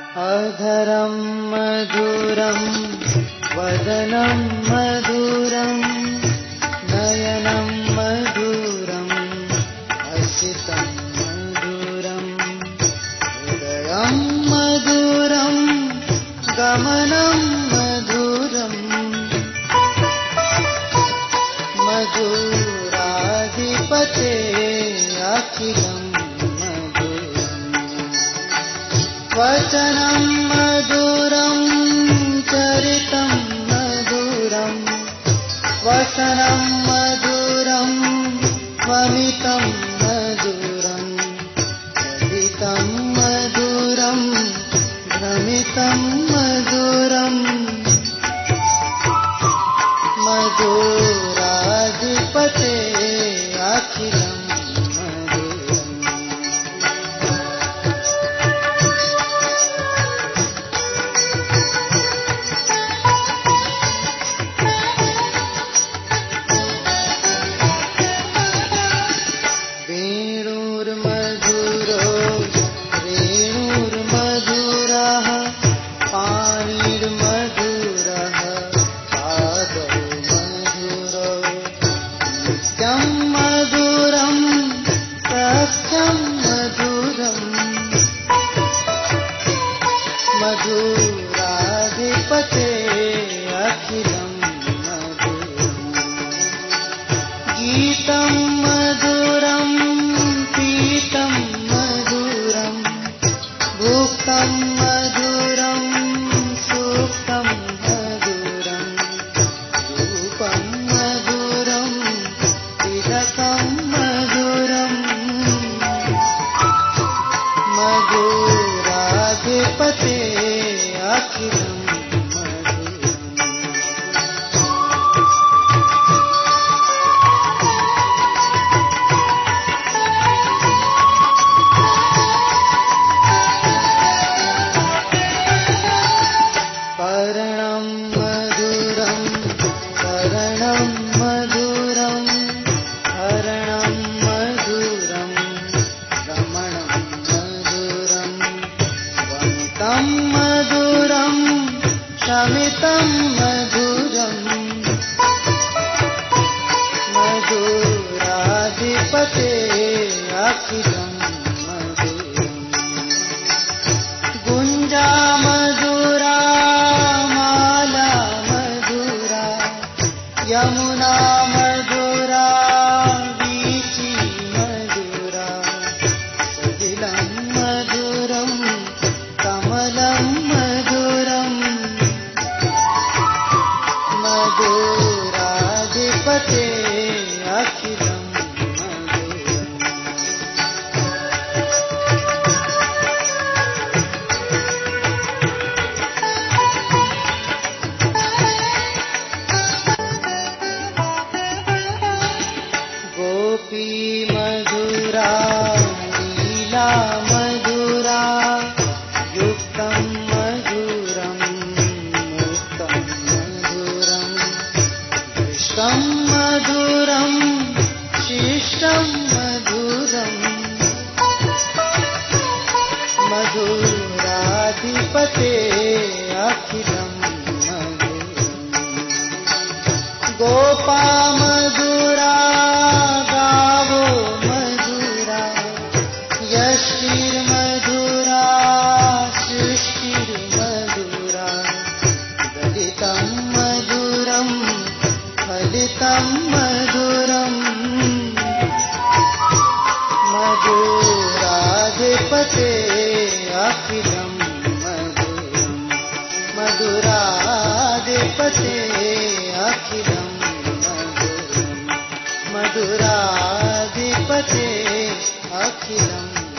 अधरं मधुरं वदनं मधुरं नयनं मधुरं हसितं मधुरं हृदयं मधुरं गमनं मधुरं मधुराधिपते अखिलं वचनं मधुरं चरितं मधुरं वसनं मधुरं वमितं मधुरं चरितं मधुरं भ्रमितं मधुरं मधुराधिपते अखिलं मधुराधिपते अखिलं मधुरं गीतं मधुरं पीतं मधुरं भुक्तं मधुरं सुप्तं मधुरं रूपं मधुरं तिलकं मधुरं मधुराधिपते अखिलं कर्णं मधुरं कर्णं मधुरं हरणं मधुरं रमणं मधुरं वमितं मधुरं शमितं मधुरं मधुराधिपते अखिलं मधुरं गुञ्जा मधुरा माला मधुरा यमुना मधुरा वीची मधुरा सलिलं मधुरं कमलं मधुरं मधुराधिपते अखिलं गोपी मधुरा लीला मधुरा युक्तं मधुरं मुक्तं मधुरं दृष्टं मधुरं शिष्टं मधुरं मधुराधिपते अखिलं मधुरं गोपा मधुरा गावो मधुरा यष्टिर्मधुरा सृष्टिर्मधुरा दलितं मधुरं फलितं मधुरं मधुराधिपते अखिलं मधुरं मधुराधिपते अखिलं मधुरं मधुराधिपते अखिलं